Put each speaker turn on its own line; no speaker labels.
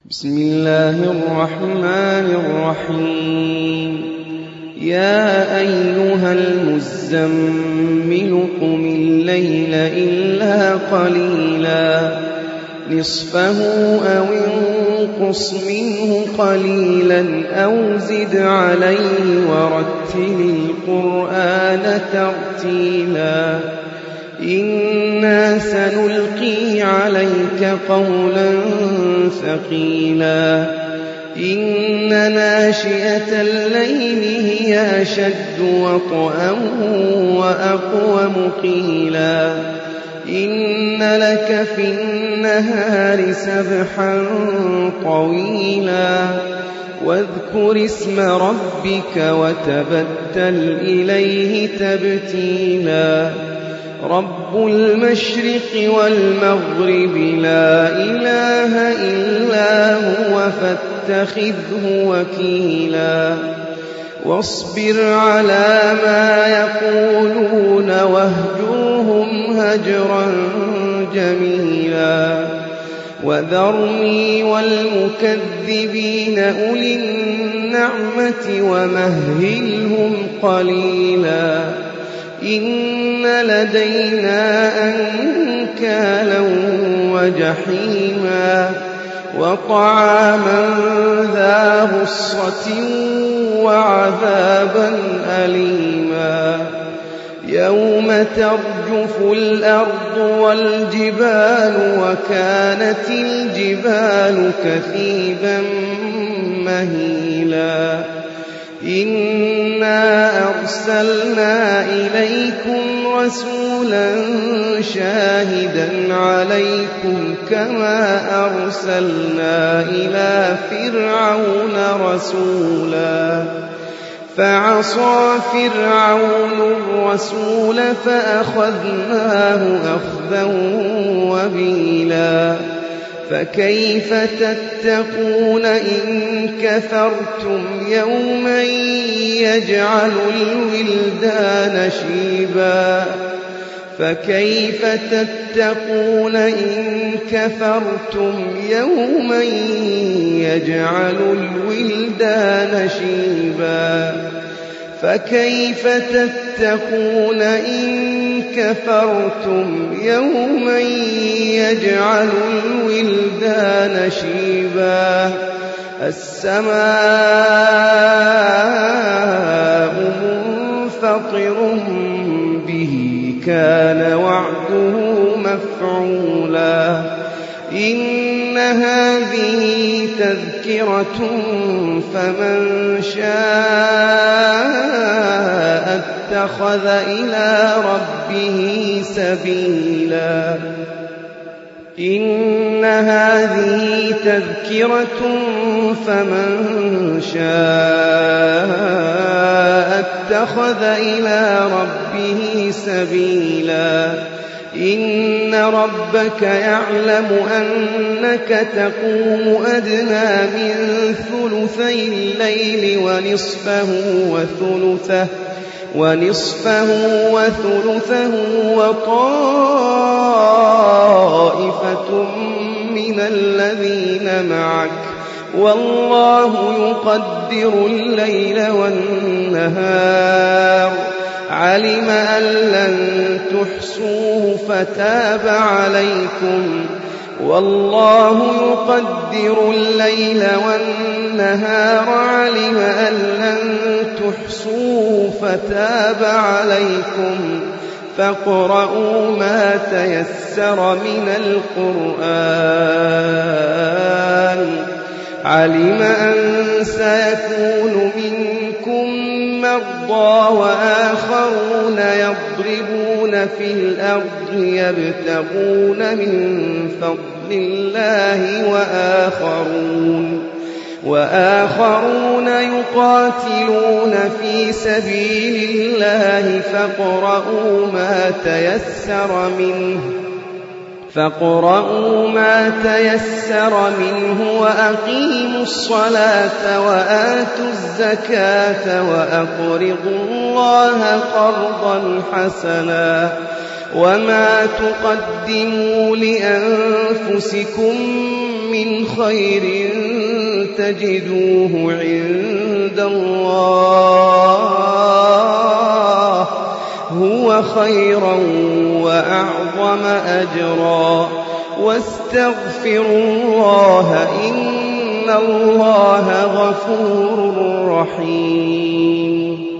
بسم الله الرحمن الرحيم يا أيها المزمل قم الليل إلا قليلا نصفه أو انقص منه قليلا أو زد عليه ورتل القرآن ترتيلا إنا سنلقي عليك قولا ثقيلا إن ناشئة الليل هي أشد وطئا وأقوم قيلا إن لك في النهار سبحا طويلا واذكر اسم ربك وتبتل إليه تبتيلا رب المشرق والمغرب لا إله إلا هو فاتخذه وكيلا واصبر على ما يقولون واهجرهم هجرا جميلا وذرني والمكذبين أولي النعمة ومهلهم قليلا إن لدينا أنكالا وجحيما وطعاما ذا غصة وعذابا أليما يوم ترجف الأرض والجبال وكانت الجبال كثيبا مهيلا إنا أرسلنا إليكم رسولا شاهدا عليكم كما أرسلنا إلى فرعون رسولا فعصى فرعون الرسول فأخذناه أخذا وبيلا فكيف تتقون إن كفرتم يوما يجعل الولدان شيبا فكيف تتقون إن كفرتم يوما يجعل الولدان شيبا فكيف تتقون إن كفرتم يوما يجعل الولدان شيبا السماء منفطر به كان وعده مفعولا إن هذه تذكرة فمن شاء اتخذ إلى ربه سبيلا إن هذه تذكرة فمن شاء اتخذ إلى ربه سبيلا إن ربك يعلم أنك تقوم أدنى من ثلثي الليل ونصفه وثلثه وطائفة من الذين معك والله يقدر الليل والنهار علم أن لن تحصوه فتاب عليكم والله يقدر الليل والنهار علم أن لن تحصوه فتاب عليكم فاقرؤوا ما تيسر من القرآن علم أن سيكون منكم مرضى وآخرون يضربون في الأرض يبتغون من فضل الله وآخرون يقاتلون في سبيل الله فاقرؤوا ما تيسر منه وأقيموا الصلاة وآتوا الزكاة وأقرضوا الله قرضا حسنا وما تقدموا لأنفسكم مِّنْ خَيْرٍ تَجِدُوهُ عِندَ اللَّهِ هُوَ خَيْرًا وَأَعْظَمَ أَجْرًا وَاسْتَغْفِرُوا اللَّهَ إِنَّ اللَّهَ غَفُورٌ رَّحِيمٌ